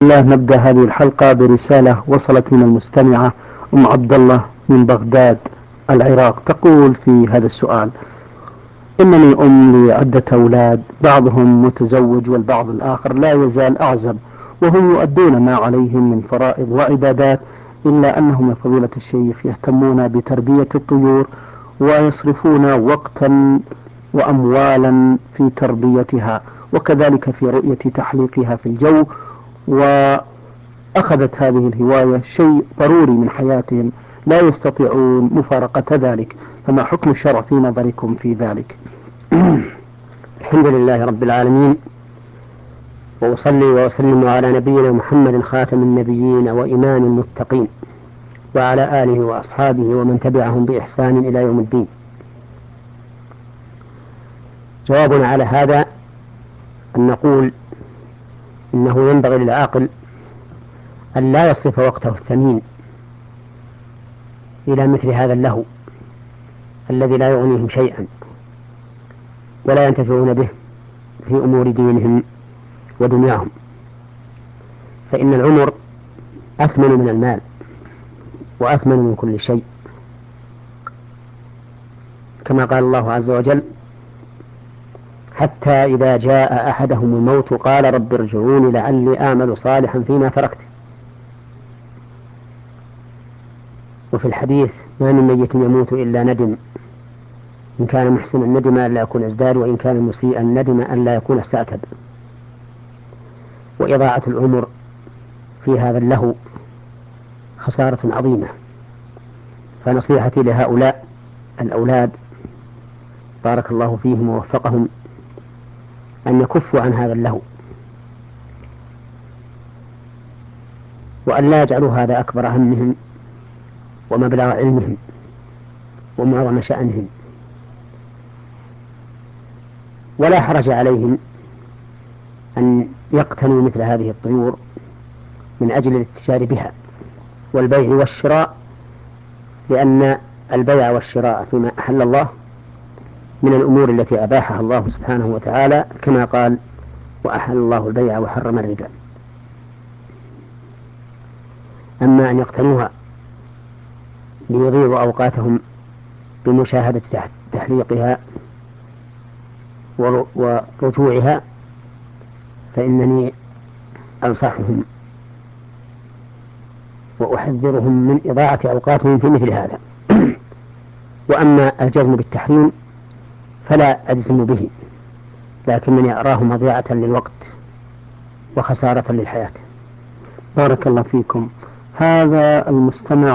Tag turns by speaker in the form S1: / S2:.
S1: الله. نبدأ هذه الحلقة برسالة وصلت من المستمعة أم عبد الله من بغداد العراق. تقول في هذا السؤال: إنني أم لعدة أولاد، بعضهم متزوج والبعض الآخر لا يزال أعزب، وهم يؤدون ما عليهم من فرائض وعبادات، إلا أنهم يا فضيلة الشيخ يهتمون بتربية الطيور ويصرفون وقتا وأموالا في تربيتها، وكذلك في رؤية تحليقها في الجو، وأخذت هذه الهواية شيء ضروري من حياتهم، لا يستطيعون مفارقة ذلك، فما حكم الشرع في نظركم في ذلك؟
S2: الحمد لله رب العالمين، وأصلي وأسلم على نبينا محمد خاتم النبيين وإمام المتقين، وعلى آله وأصحابه ومن تبعهم بإحسان إلى يوم الدين. جوابنا على هذا أن نقول إنه ينبغي للعاقل أن لا يصرف وقته الثمين إلى مثل هذا اللهو الذي لا يغنيهم شيئا ولا ينتفعون به في أمور دينهم ودنياهم، فإن العمر أثمن من المال وأثمن من كل شيء، كما قال الله عز وجل: حتى إذا جاء أحدهم الموت قال رب ارجعوني لعلي أعمل صالحا فيما تركت. وفي الحديث: ما من ميت يموت إلا ندم، إن كان محسنا ندم أن لا يكون ازداد، وإن كان مسيئا ندم أن لا يكون استعتب. وإضاعة العمر في هذا اللهو خسارة عظيمة، فنصيحتي لهؤلاء الأولاد بارك الله فيهم ووفقهم أن يكفوا عن هذا اللهو، وأن لا يجعلوا هذا أكبر همهم ومبلغ علمهم ومعظم شأنهم. ولا حرج عليهم أن يقتنوا مثل هذه الطيور من أجل الاتجار بها والبيع والشراء، لأن البيع والشراء فيما أحل الله من الأمور التي أباحها الله سبحانه وتعالى، كما قال: وأحل الله البيع وحرم الربا. أما أن يقتنوها ليضيعوا أوقاتهم بمشاهدة تحليقها ورجوعها، فإنني أنصحهم وأحذرهم من إضاعة أوقاتهم في مثل هذا. وأما الجزم بالتحريم فلا أجزم به، لكنني أراه مضيعة للوقت وخسارة للحياة.
S1: بارك الله فيكم. هذا المستمع